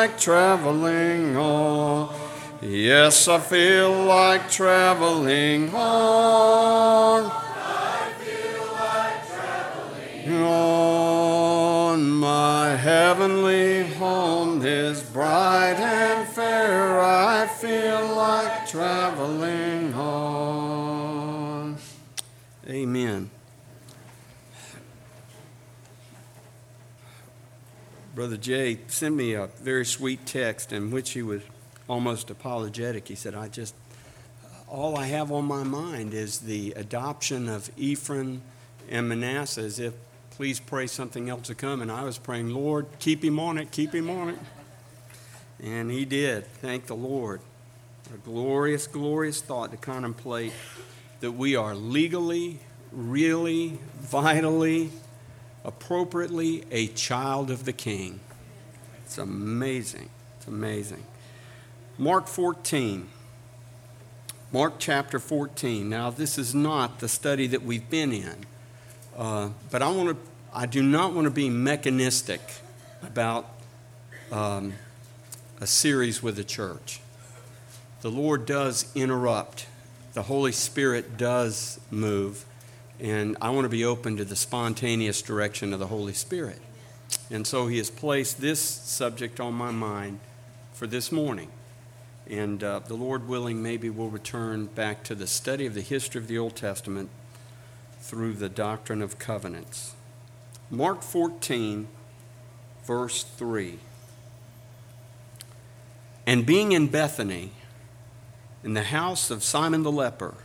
like traveling on. Yes, I feel like traveling on. I feel like traveling on. My heavenly home is bright and fair. I feel like traveling on. Amen. Brother Jay sent me a very sweet text in which he was almost apologetic. He said, all I have on my mind is the adoption of Ephraim and Manasseh, as if, please pray something else to come. And I was praying, Lord, keep him on it, keep him on it. And he did. Thank the Lord. A glorious, glorious thought to contemplate that we are legally, really, vitally, appropriately a child of the King. It's amazing. It's amazing. Mark 14. Mark chapter 14. Now, this is not the study that we've been in, but I do not want to be mechanistic about a series with the church. The Lord does interrupt. The Holy Spirit does move. And I want to be open to the spontaneous direction of the Holy Spirit. And so he has placed this subject on my mind for this morning. And the Lord willing, maybe we'll return back to the study of the history of the Old Testament through the doctrine of covenants. Mark 14, verse 3. And being in Bethany, in the house of Simon the leper,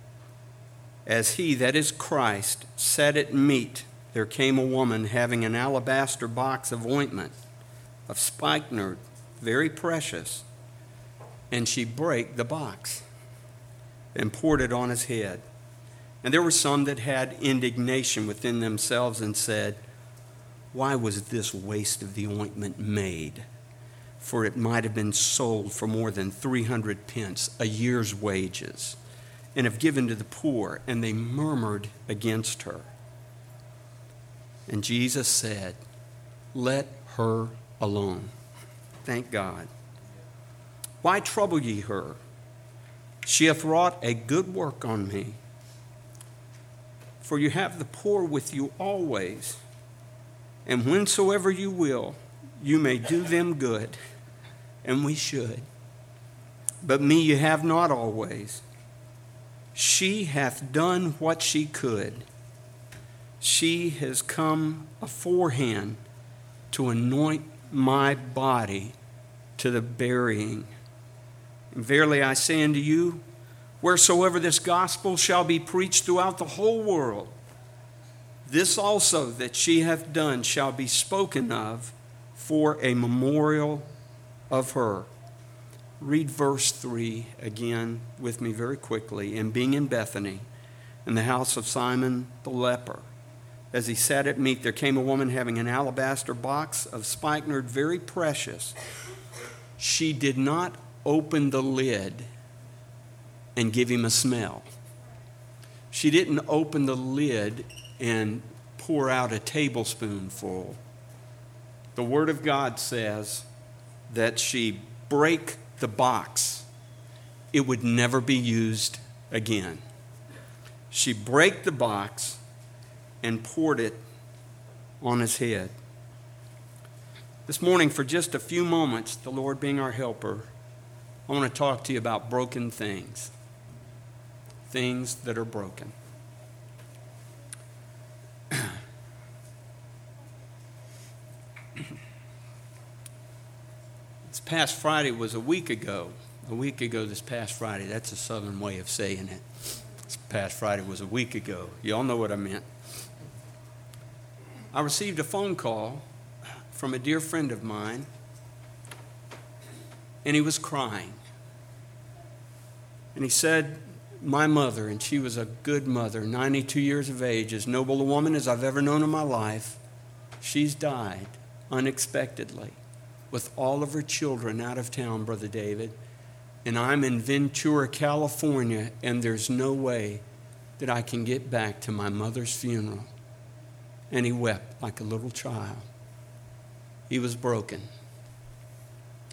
as he, that is Christ, sat at meat, there came a woman having an alabaster box of ointment, of spikenard, very precious, and she brake the box and poured it on his head. And there were some that had indignation within themselves and said, why was this waste of the ointment made? For it might have been sold for more than 300 pence, a year's wages, and have given to the poor. And they murmured against her. And Jesus said, let her alone. Thank God. Why trouble ye her? She hath wrought a good work on me. For you have the poor with you always, and whensoever you will, you may do them good, and we should. But me you have not always. She hath done what she could. She has come aforehand to anoint my body to the burying. And verily I say unto you, wheresoever this gospel shall be preached throughout the whole world, this also that she hath done shall be spoken of for a memorial of her. Read verse 3 again with me very quickly. And being in Bethany, in the house of Simon the leper, as he sat at meat, there came a woman having an alabaster box of spikenard, very precious. She did not open the lid and give him a smell. She didn't open the lid and pour out a tablespoonful. The Word of God says that she brake the box. It would never be used again. She brake the box and poured it on his head. This morning, for just a few moments, the Lord being our helper, I want to talk to you about broken things. Things that are broken. This past Friday was a week ago. A week ago this past Friday. That's a southern way of saying it. This past Friday was a week ago. You all know what I meant. I received a phone call from a dear friend of mine, and he was crying. And he said, my mother, and she was a good mother, 92 years of age, as noble a woman as I've ever known in my life, she's died unexpectedly with all of her children out of town, Brother David. And I'm in Ventura, California, and there's no way that I can get back to my mother's funeral. And he wept like a little child. He was broken.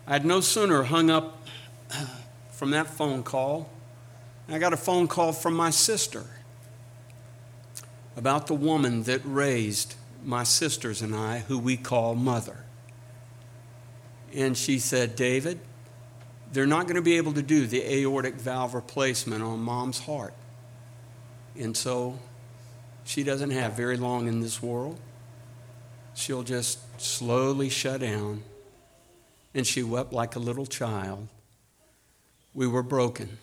I had no sooner hung up from that phone call, and I got a phone call from my sister about the woman that raised my sisters and I, who we call Mother. And she said, David, they're not going to be able to do the aortic valve replacement on Mom's heart. And so she doesn't have very long in this world. She'll just slowly shut down. And she wept like a little child. We were broken.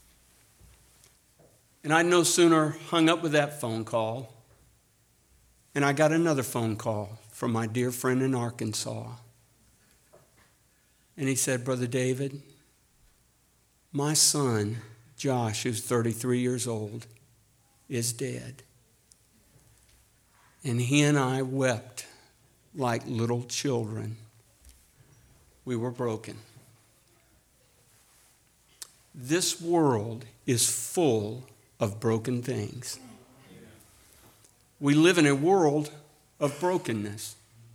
And I no sooner hung up with that phone call, and I got another phone call from my dear friend in Arkansas. And he said, Brother David, my son, Josh, who's 33 years old, is dead. And he and I wept like little children. We were broken. This world is full of broken things. We live in a world of brokenness.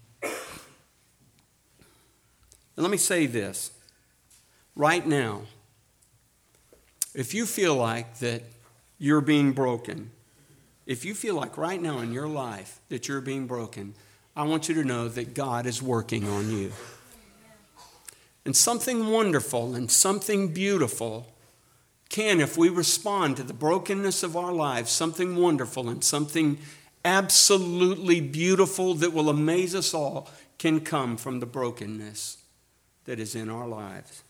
And let me say this. Right now, if you feel like that you're being broken, if you feel like right now in your life that you're being broken, I want you to know that God is working on you. And something wonderful and something beautiful can, if we respond to the brokenness of our lives, something wonderful and something absolutely beautiful that will amaze us all can come from the brokenness that is in our lives.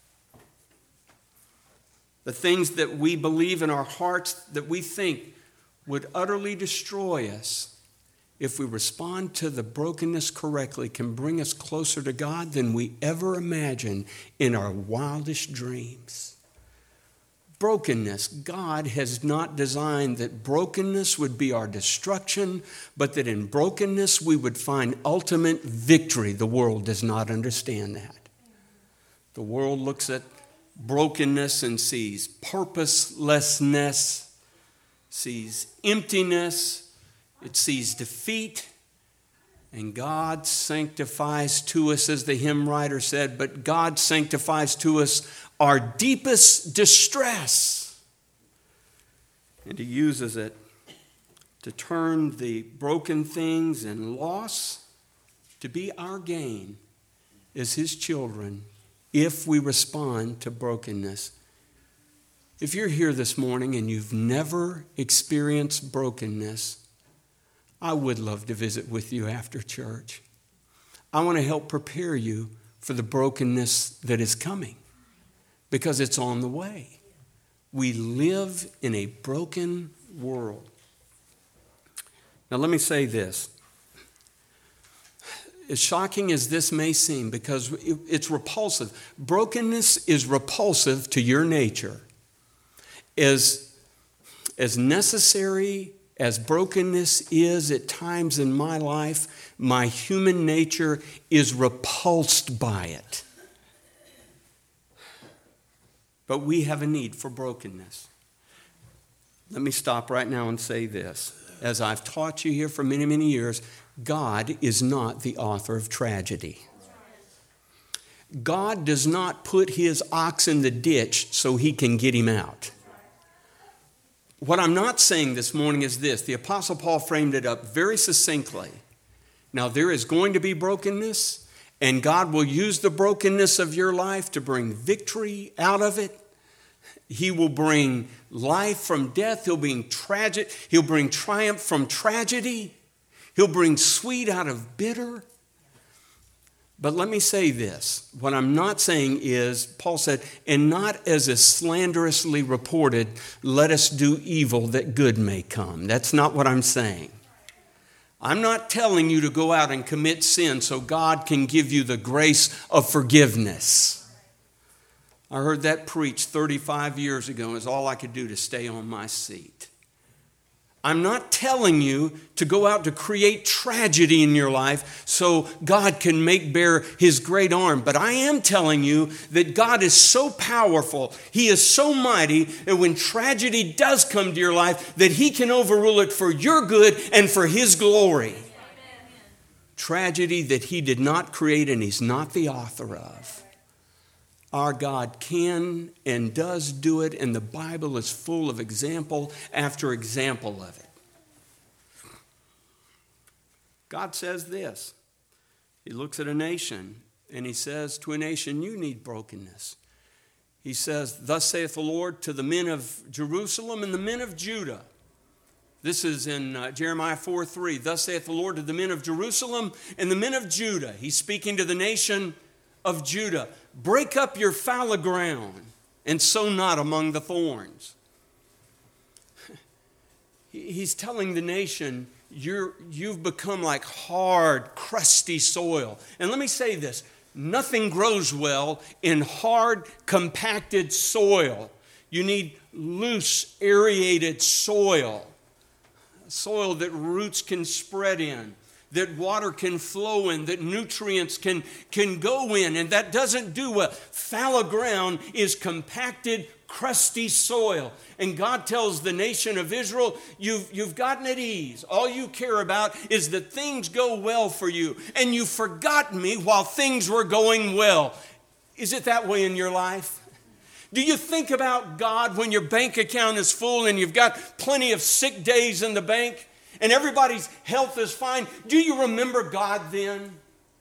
The things that we believe in our hearts that we think would utterly destroy us, if we respond to the brokenness correctly, can bring us closer to God than we ever imagined in our wildest dreams. Brokenness, God has not designed that brokenness would be our destruction, but that in brokenness we would find ultimate victory. The world does not understand that. The world looks at brokenness and sees purposelessness, sees emptiness, it sees defeat, and God sanctifies to us, as the hymn writer said, but God sanctifies to us our deepest distress. And He uses it to turn the broken things and loss to be our gain as His children, if we respond to brokenness. If you're here this morning and you've never experienced brokenness, I would love to visit with you after church. I want to help prepare you for the brokenness that is coming, because it's on the way. We live in a broken world. Now let me say this. As shocking as this may seem, because it's repulsive. Brokenness is repulsive to your nature. As necessary as brokenness is at times in my life, my human nature is repulsed by it. But we have a need for brokenness. Let me stop right now and say this. As I've taught you here for many, many years, God is not the author of tragedy. God does not put His ox in the ditch so He can get him out. What I'm not saying this morning is this. The Apostle Paul framed it up very succinctly. Now, there is going to be brokenness, and God will use the brokenness of your life to bring victory out of it. He will bring life from death. He'll bring triumph from tragedy. He'll bring sweet out of bitter. But let me say this. What I'm not saying is, Paul said, and not as is slanderously reported, let us do evil that good may come. That's not what I'm saying. I'm not telling you to go out and commit sin so God can give you the grace of forgiveness. I heard that preached 35 years ago, and it's all I could do to stay on my seat. I'm not telling you to go out to create tragedy in your life so God can make bare His great arm. But I am telling you that God is so powerful, He is so mighty, that when tragedy does come to your life, that He can overrule it for your good and for His glory. Amen. Tragedy that He did not create and He's not the author of. Our God can and does do it, and the Bible is full of example after example of it. God says this. He looks at a nation, and he says to a nation, you need brokenness. He says, thus saith the Lord to the men of Jerusalem and the men of Judah. This is in Jeremiah 4:3. Thus saith the Lord to the men of Jerusalem and the men of Judah. He's speaking to the nation of Judah. Break up your fallow ground and sow not among the thorns. He's telling the nation, you've become like hard, crusty soil. And let me say this. Nothing grows well in hard, compacted soil. You need loose, aerated soil. Soil that roots can spread in, that water can flow in, that nutrients can go in, and that doesn't do well. Fallow ground is compacted, crusty soil. And God tells the nation of Israel, you've gotten at ease. All you care about is that things go well for you. And you've forgotten me while things were going well. Is it that way in your life? Do you think about God when your bank account is full and you've got plenty of sick days in the bank and everybody's health is fine? Do you remember God then?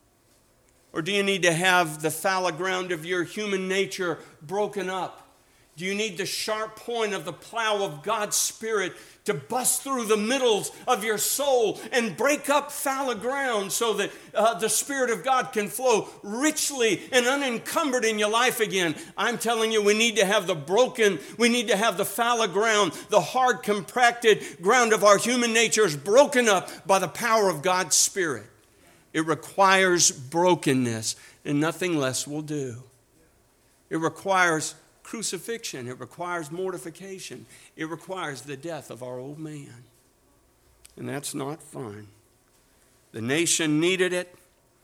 Or do you need to have the fallow ground of your human nature broken up? Do you need the sharp point of the plow of God's Spirit to bust through the middles of your soul and break up fallow ground so that the Spirit of God can flow richly and unencumbered in your life again? I'm telling you, we need to have we need to have the fallow ground, the hard, compacted ground of our human nature is broken up by the power of God's Spirit. It requires brokenness, and nothing less will do. It requires crucifixion. It requires mortification. It requires the death of our old man. And that's not fun. The nation needed it,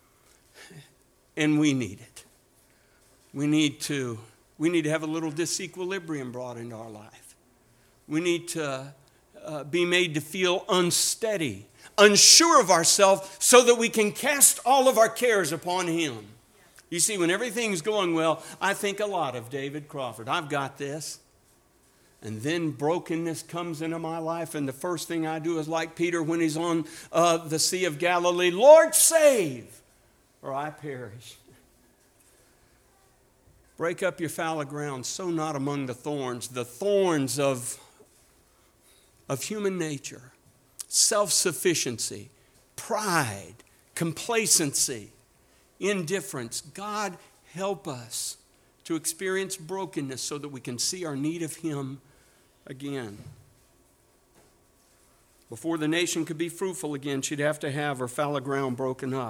and we need it. We need to have a little disequilibrium brought into our life. We need to be made to feel unsteady, unsure of ourselves, so that we can cast all of our cares upon Him. You see, when everything's going well, I think a lot of David Crawford. I've got this. And then brokenness comes into my life, and the first thing I do is like Peter when he's on the Sea of Galilee, Lord, save, or I perish. Break up your fallow ground, sow not among the thorns of human nature, self-sufficiency, pride, complacency, indifference. God, help us to experience brokenness so that we can see our need of Him again. Before the nation could be fruitful again, she'd have to have her fallow ground broken up.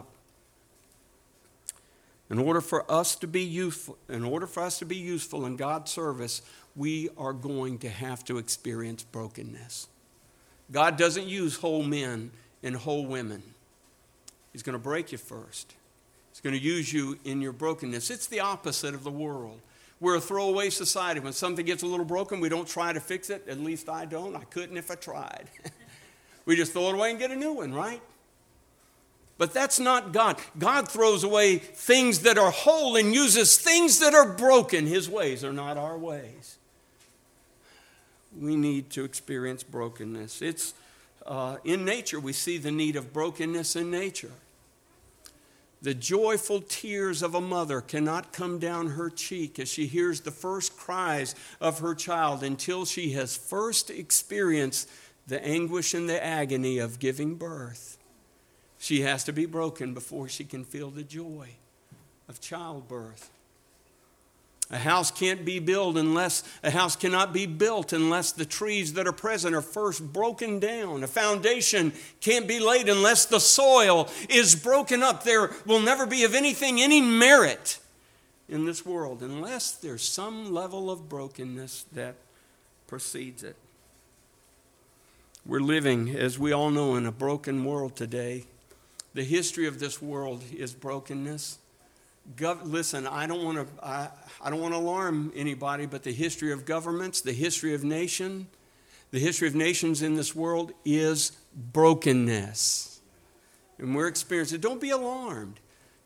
In order for us to be useful in God's service, we are going to have to experience brokenness. God doesn't use whole men and whole women. He's going to break you first. He's going to use you in your brokenness. It's the opposite of the world. We're a throwaway society. When something gets a little broken, we don't try to fix it. At least I don't. I couldn't if I tried. We just throw it away and get a new one, right? But that's not God. God throws away things that are whole and uses things that are broken. His ways are not our ways. We need to experience brokenness. It's in nature. We see the need of brokenness in nature. The joyful tears of a mother cannot come down her cheek as she hears the first cries of her child until she has first experienced the anguish and the agony of giving birth. She has to be broken before she can feel the joy of childbirth. A house cannot be built unless the trees that are present are first broken down. A foundation can't be laid unless the soil is broken up. There will never be of anything any merit in this world unless there's some level of brokenness that precedes it. We're living, as we all know, in a broken world today. The history of this world is brokenness. Listen, I don't want to alarm anybody, but the history of governments, the history of nations in this world is brokenness. And we're experiencing it. Don't be alarmed.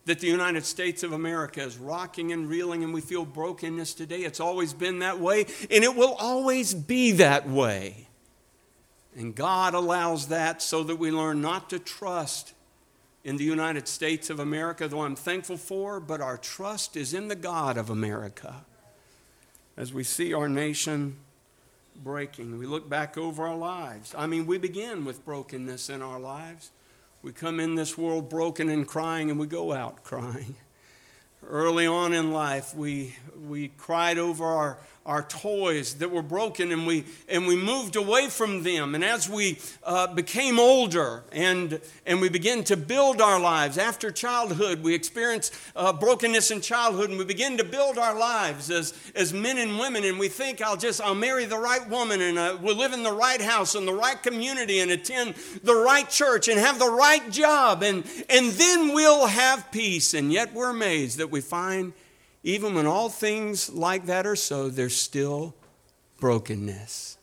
that the United States of America is rocking and reeling and we feel brokenness today. It's always been that way, and it will always be that way. And God allows that so that we learn not to trust in the United States of America, though I'm thankful for, but our trust is in the God of America. As we see our nation breaking, we look back over our lives. I mean, we begin with brokenness in our lives. We come in this world broken and crying, and we go out crying. Early on in life, we cried over our toys that were broken, and we moved away from them. And as we became older and we began to build our lives after childhood, we experienced brokenness in childhood, and we begin to build our lives as men and women. And we think, I'll marry the right woman, and we'll live in the right house, in the right community, and attend the right church, and have the right job, and then we'll have peace. And yet we're amazed that we find, even when all things like that are so, there's still brokenness.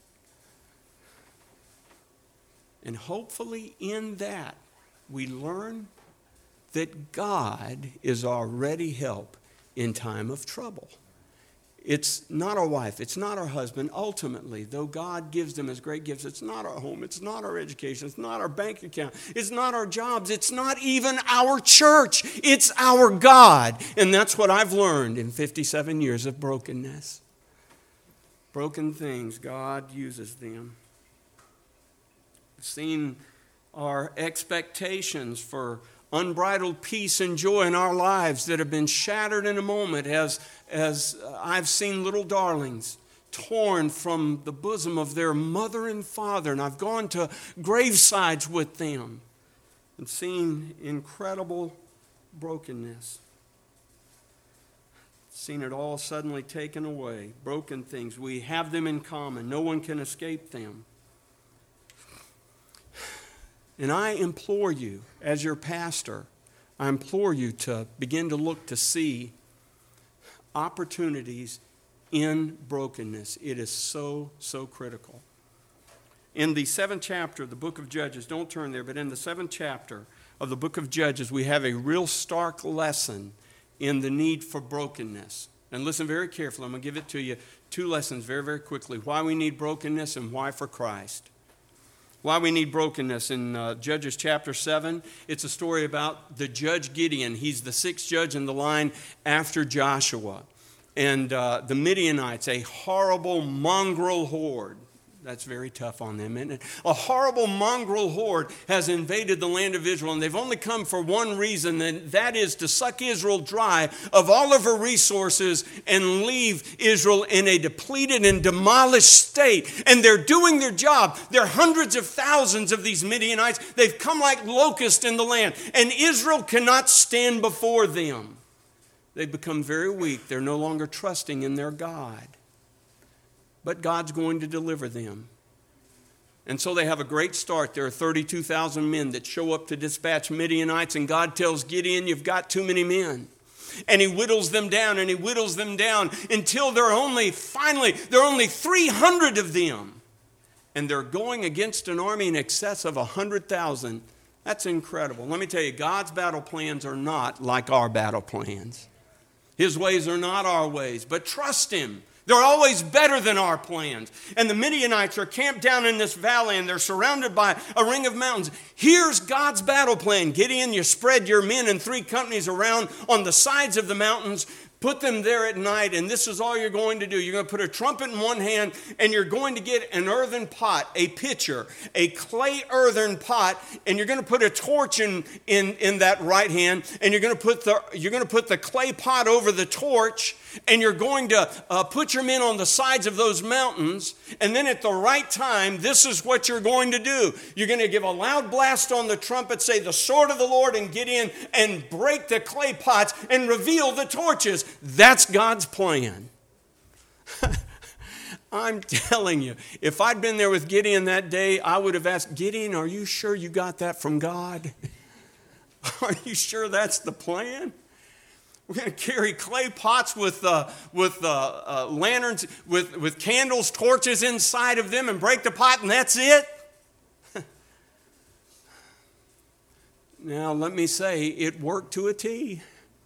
And hopefully in that, we learn that God is our ready help in time of trouble. It's not our wife, it's not our husband. Ultimately, though God gives them as great gifts, it's not our home, it's not our education, it's not our bank account, it's not our jobs, it's not even our church, it's our God. And that's what I've learned in 57 years of brokenness. Broken things, God uses them. We've seen our expectations for unbridled peace and joy in our lives that have been shattered in a moment as I've seen little darlings torn from the bosom of their mother and father, and I've gone to gravesides with them and seen incredible brokenness. Seen it all suddenly taken away. Broken things. We have them in common. No one can escape them. And I implore you, as your pastor, I implore you to begin to look to see opportunities in brokenness. It is so, so critical. In the 7th chapter of the book of Judges, don't turn there, but in the 7th chapter of the book of Judges, we have a real stark lesson in the need for brokenness. And listen very carefully. I'm going to give it to you 2 lessons very, very quickly. Why we need brokenness and why for Christ. Why we need brokenness. In Judges chapter 7, it's a story about the judge Gideon. He's the 6th judge in the line after Joshua. And the Midianites, a horrible mongrel horde. That's very tough on them, isn't it? A horrible mongrel horde has invaded the land of Israel, and they've only come for one reason, and that is to suck Israel dry of all of her resources and leave Israel in a depleted and demolished state. And they're doing their job. There are hundreds of thousands of these Midianites. They've come like locusts in the land, and Israel cannot stand before them. They've become very weak. They're no longer trusting in their God. But God's going to deliver them. And so they have a great start. There are 32,000 men that show up to dispatch Midianites, and God tells Gideon, you've got too many men. And he whittles them down, and he whittles them down until there are only 300 of them. And they're going against an army in excess of 100,000. That's incredible. Let me tell you, God's battle plans are not like our battle plans. His ways are not our ways, but trust him. They're always better than our plans. And the Midianites are camped down in this valley, and they're surrounded by a ring of mountains. Here's God's battle plan. Gideon, you spread your men in 3 companies around on the sides of the mountains. Put them there at night, and this is all you're going to do. You're going to put a trumpet in one hand, and you're going to get an earthen pot, a pitcher, a clay earthen pot, and you're going to put a torch in that right hand, and you're going to put the clay pot over the torch, and you're going to put your men on the sides of those mountains, and then at the right time, this is what you're going to do. You're going to give a loud blast on the trumpet, say the sword of the Lord, and get in and break the clay pots and reveal the torches. That's God's plan. I'm telling you, if I'd been there with Gideon that day, I would have asked, Gideon, are you sure you got that from God? Are you sure that's the plan? We're going to carry clay pots with lanterns, with candles, torches inside of them, and break the pot, and that's it? Now, let me say, it worked to a T.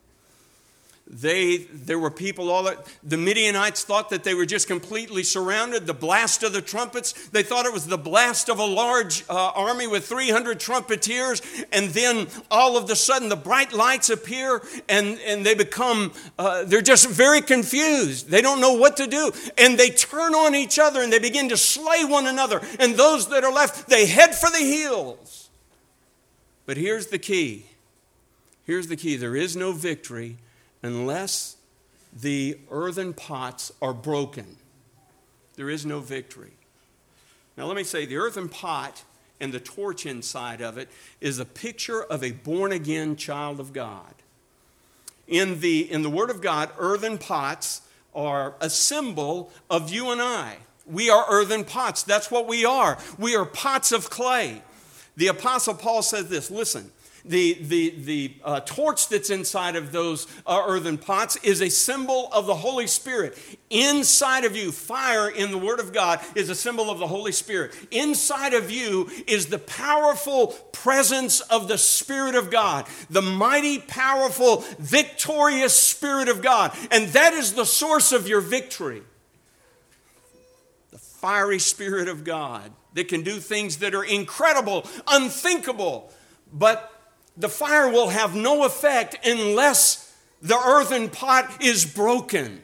There were people, the Midianites thought that they were just completely surrounded. The blast of the trumpets, they thought it was the blast of a large army with 300 trumpeters. And then all of a sudden the bright lights appear and they become, they're just very confused. They don't know what to do. And they turn on each other and they begin to slay one another. And those that are left, they head for the hills. But here's the key. Here's the key. There is no victory unless the earthen pots are broken. There is no victory. Now let me say, the earthen pot and the torch inside of it is a picture of a born-again child of God. In the Word of God, earthen pots are a symbol of you and I. We are earthen pots. That's what we are. We are pots of clay. The Apostle Paul says this, listen, the torch that's inside of those earthen pots is a symbol of the Holy Spirit. Inside of you, fire in the Word of God is a symbol of the Holy Spirit. Inside of you is the powerful presence of the Spirit of God, the mighty, powerful, victorious Spirit of God. And that is the source of your victory. The fiery Spirit of God that can do things that are incredible, unthinkable, but the fire will have no effect unless the earthen pot is broken.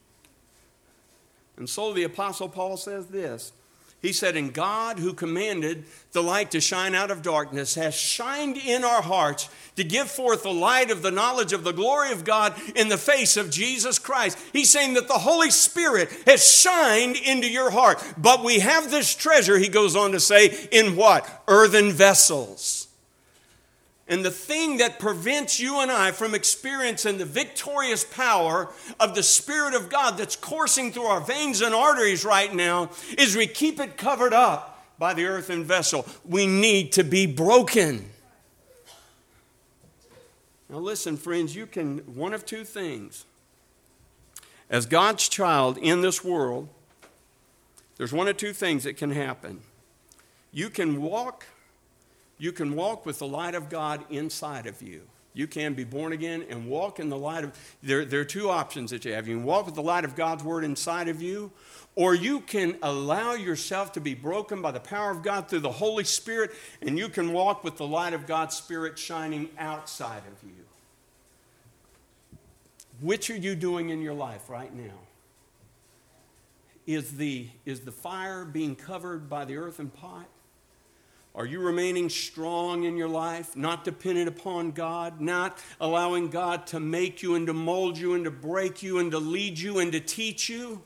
And so the Apostle Paul says this. He said, "And God, who commanded the light to shine out of darkness, has shined in our hearts to give forth the light of the knowledge of the glory of God in the face of Jesus Christ." He's saying that the Holy Spirit has shined into your heart. But we have this treasure, he goes on to say, in what? Earthen vessels. And the thing that prevents you and I from experiencing the victorious power of the Spirit of God that's coursing through our veins and arteries right now is we keep it covered up by the earthen vessel. We need to be broken. Now listen, friends, you can, one of two things. As God's child in this world, there's one of two things that can happen. You can walk with the light of God inside of you. You can be born again and walk in the light of... There are two options that you have. You can walk with the light of God's Word inside of you, or you can allow yourself to be broken by the power of God through the Holy Spirit, and you can walk with the light of God's Spirit shining outside of you. Which are you doing in your life right now? Is the fire being covered by the earthen pot? Are you remaining strong in your life, not dependent upon God, not allowing God to make you and to mold you and to break you and to lead you and to teach you?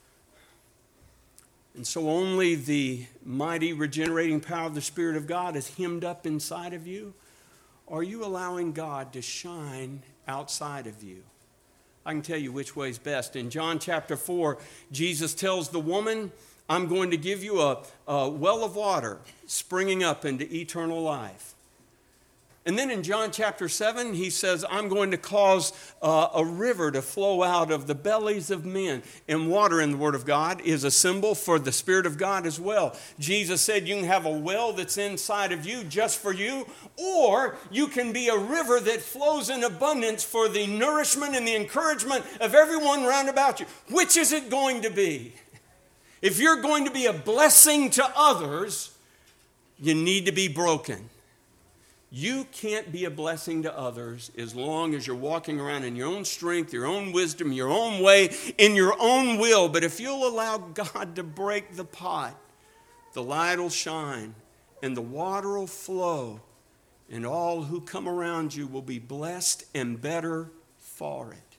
And so only the mighty regenerating power of the Spirit of God is hemmed up inside of you? Or are you allowing God to shine outside of you? I can tell you which way is best. In John chapter 4, Jesus tells the woman, "I'm going to give you a well of water springing up into eternal life." And then in John chapter 7, he says, "I'm going to cause a river to flow out of the bellies of men." And water in the Word of God is a symbol for the Spirit of God as well. Jesus said you can have a well that's inside of you just for you, or you can be a river that flows in abundance for the nourishment and the encouragement of everyone round about you. Which is it going to be? If you're going to be a blessing to others, you need to be broken. You can't be a blessing to others as long as you're walking around in your own strength, your own wisdom, your own way, in your own will. But if you'll allow God to break the pot, the light will shine and the water will flow, and all who come around you will be blessed and better for it.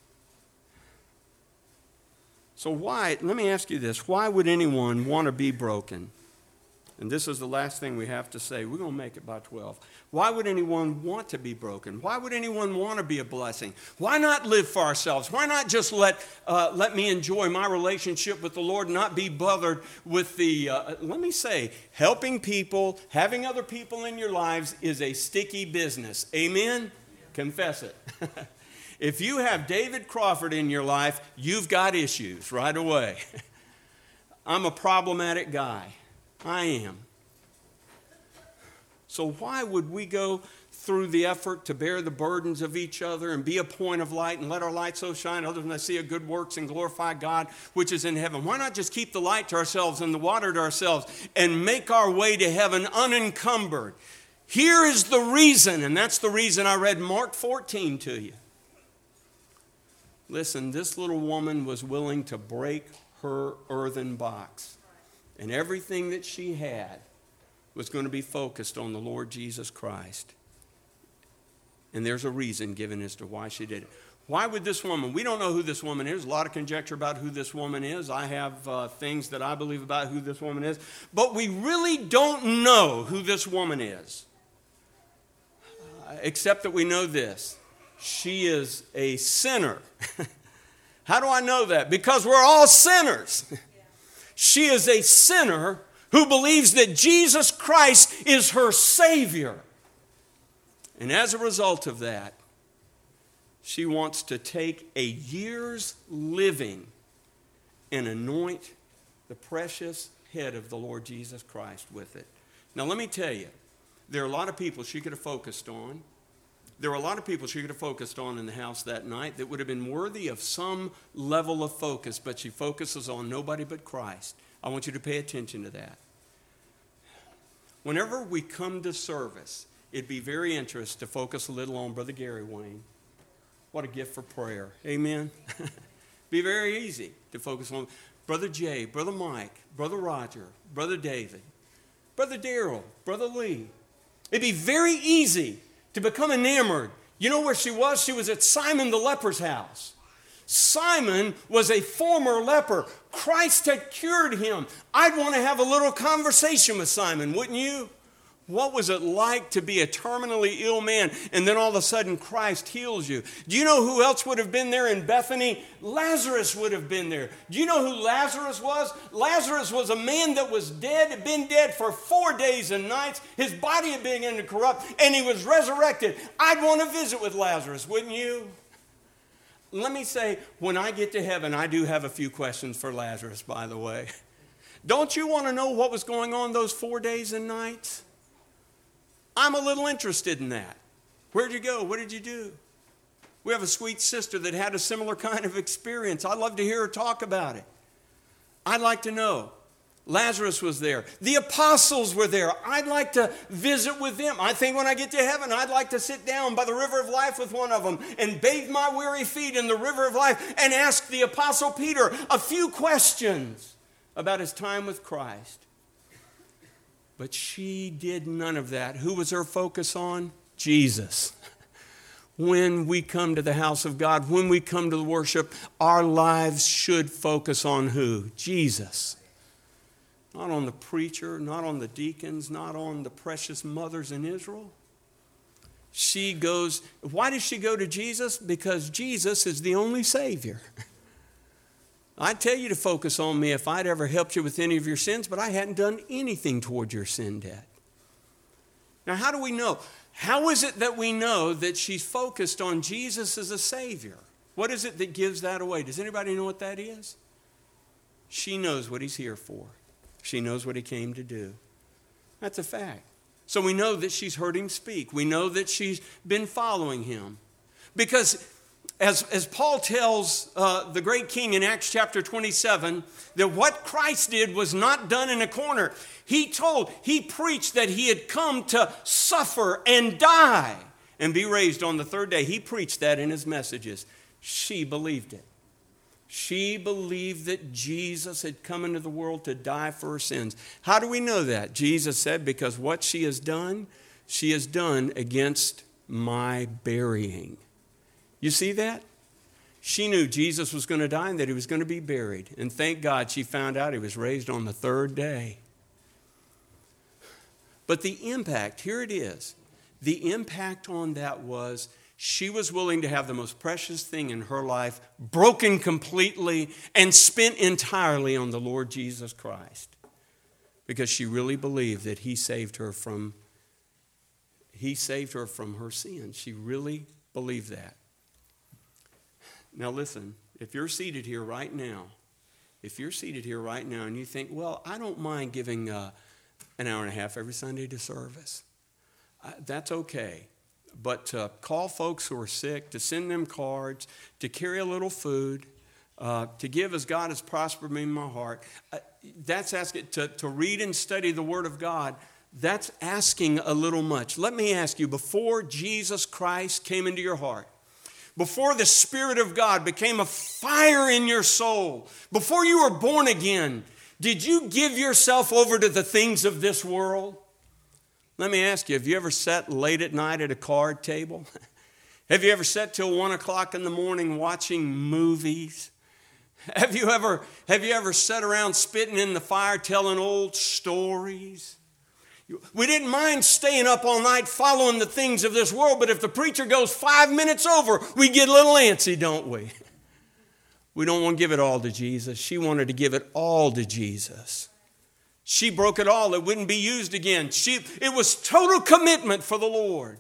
So let me ask you this, why would anyone want to be broken? And this is the last thing we have to say. We're going to make it by 12. Why would anyone want to be broken? Why would anyone want to be a blessing? Why not live for ourselves? Why not just let me enjoy my relationship with the Lord and not be bothered with let me say, helping people, having other people in your lives is a sticky business. Amen? Confess it. If you have David Crawford in your life, you've got issues right away. I'm a problematic guy. I am. So why would we go through through the effort to bear the burdens of each other and be a point of light and let our light so shine others when they see our good works and glorify God which is in heaven? Why not just keep the light to ourselves and the water to ourselves and make our way to heaven unencumbered? Here is the reason, and that's the reason I read Mark 14 to you. Listen, this little woman was willing to break her earthen box, and everything that she had was going to be focused on the Lord Jesus Christ. And there's a reason given as to why she did it. Why would this woman? We don't know who this woman is. There's a lot of conjecture about who this woman is. I have things that I believe about who this woman is. But we really don't know who this woman is. Except that we know this. She is a sinner. How do I know that? Because we're all sinners. She is a sinner who believes that Jesus Christ is her Savior. And as a result of that, she wants to take a year's living and anoint the precious head of the Lord Jesus Christ with it. Now let me tell you, there are a lot of people she could have focused on. There were a lot of people she could have focused on in the house that night that would have been worthy of some level of focus, but she focuses on nobody but Christ. I want you to pay attention to that. Whenever we come to service, it'd be very interesting to focus a little on Brother Gary Wayne. What a gift for prayer. Amen? Be very easy to focus on Brother Jay, Brother Mike, Brother Roger, Brother David, Brother Darrell, Brother Lee. It'd be very easy to become enamored. You know where she was? She was at Simon the leper's house. Simon was a former leper. Christ had cured him. I'd want to have a little conversation with Simon, wouldn't you? What was it like to be a terminally ill man and then all of a sudden Christ heals you? Do you know who else would have been there in Bethany? Lazarus would have been there. Do you know who Lazarus was? Lazarus was a man that was dead, had been dead for 4 days and nights. His body had begun to corrupt and he was resurrected. I'd want to visit with Lazarus, wouldn't you? Let me say, when I get to heaven, I do have a few questions for Lazarus, by the way. Don't you want to know what was going on those 4 days and nights? I'm a little interested in that. Where'd you go? What did you do? We have a sweet sister that had a similar kind of experience. I'd love to hear her talk about it. I'd like to know. Lazarus was there. The apostles were there. I'd like to visit with them. I think when I get to heaven, I'd like to sit down by the river of life with one of them and bathe my weary feet in the river of life and ask the apostle Peter a few questions about his time with Christ. But she did none of that. Who was her focus on? Jesus. When we come to the house of God, when we come to the worship, our lives should focus on who? Jesus. Not on the preacher, not on the deacons, not on the precious mothers in Israel. She goes, why does she go to Jesus? Because Jesus is the only Savior. I'd tell you to focus on me if I'd ever helped you with any of your sins, but I hadn't done anything toward your sin debt. Now, how do we know? How is it that we know that she's focused on Jesus as a Savior? What is it that gives that away? Does anybody know what that is? She knows what he's here for. She knows what he came to do. That's a fact. So we know that she's heard him speak. We know that she's been following him. Because as Paul tells the great king in Acts chapter 27, that what Christ did was not done in a corner. He preached that he had come to suffer and die and be raised on the third day. He preached that in his messages. She believed it. She believed that Jesus had come into the world to die for her sins. How do we know that? Jesus said, because what she has done against my burying. You see that? She knew Jesus was going to die and that he was going to be buried. And thank God she found out he was raised on the third day. But the impact, here it is. The impact on that was she was willing to have the most precious thing in her life broken completely and spent entirely on the Lord Jesus Christ. Because she really believed that he saved her from her sins. She really believed that. Now listen, if you're seated here right now and you think, well, I don't mind giving an hour and a half every Sunday to service. That's okay. but to call folks who are sick, to send them cards, to carry a little food, to give as God has prospered me in my heart. That's asking to read and study the Word of God. That's asking a little much. Let me ask you, before Jesus Christ came into your heart, before the Spirit of God became a fire in your soul, before you were born again, did you give yourself over to the things of this world? Let me ask you, have you ever sat late at night at a card table? Have you ever sat till 1 o'clock in the morning watching movies? Have you ever sat around spitting in the fire telling old stories? We didn't mind staying up all night following the things of this world, but if the preacher goes 5 minutes over, we get a little antsy, don't we? We don't want to give it all to Jesus. She wanted to give it all to Jesus. She broke it all. It wouldn't be used again. It was total commitment for the Lord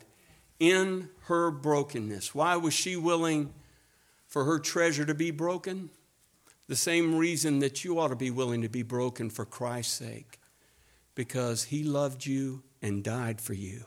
in her brokenness. Why was she willing for her treasure to be broken? The same reason that you ought to be willing to be broken for Christ's sake. Because he loved you and died for you.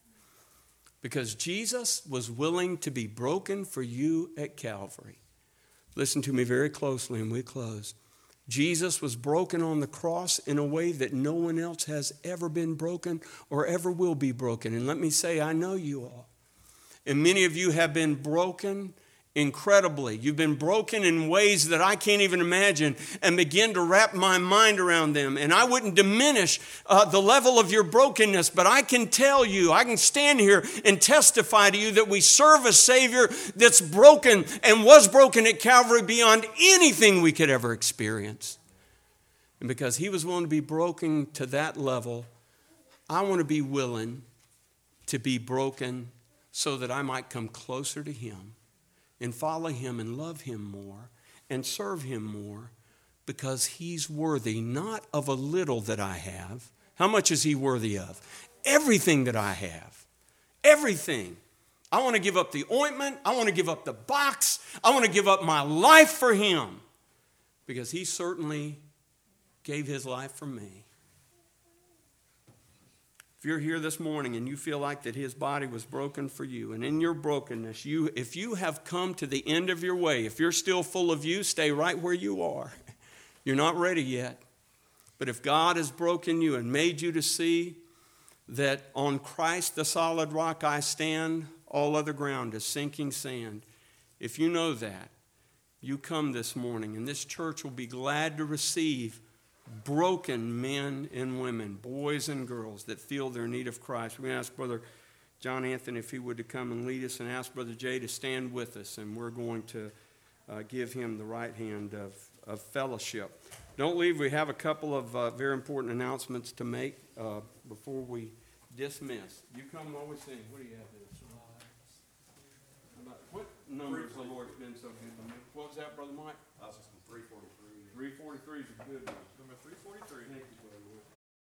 Because Jesus was willing to be broken for you at Calvary. Listen to me very closely and we close. Jesus was broken on the cross in a way that no one else has ever been broken or ever will be broken. And let me say, I know you all. And many of you have been broken incredibly. You've been broken in ways that I can't even imagine and begin to wrap my mind around them. And I wouldn't diminish the level of your brokenness, but I can tell you, I can stand here and testify to you that we serve a Savior that's broken and was broken at Calvary beyond anything we could ever experience. And because he was willing to be broken to that level, I want to be willing to be broken so that I might come closer to him and follow him and love him more and serve him more because he's worthy not of a little that I have. How much is he worthy of? Everything that I have. Everything. I want to give up the ointment. I want to give up the box. I want to give up my life for him because he certainly gave his life for me. If you're here this morning and you feel like that his body was broken for you, and in your brokenness, if you have come to the end of your way, if you're still full of you, stay right where you are. You're not ready yet. But if God has broken you and made you to see that on Christ the solid rock I stand, all other ground is sinking sand. If you know that, you come this morning, and this church will be glad to receive broken men and women, boys and girls that feel their need of Christ. We're going to ask Brother John Anthony if he would to come and lead us, and ask Brother Jay to stand with us, and we're going to give him the right hand of fellowship. Don't leave. We have a couple of very important announcements to make before we dismiss. You come while we sing. What do you have there? What numbers the Lord's been so good to me? What was that, Brother Mike? 343. 343 is a good one. Number 343. Thank you, Brother Mike.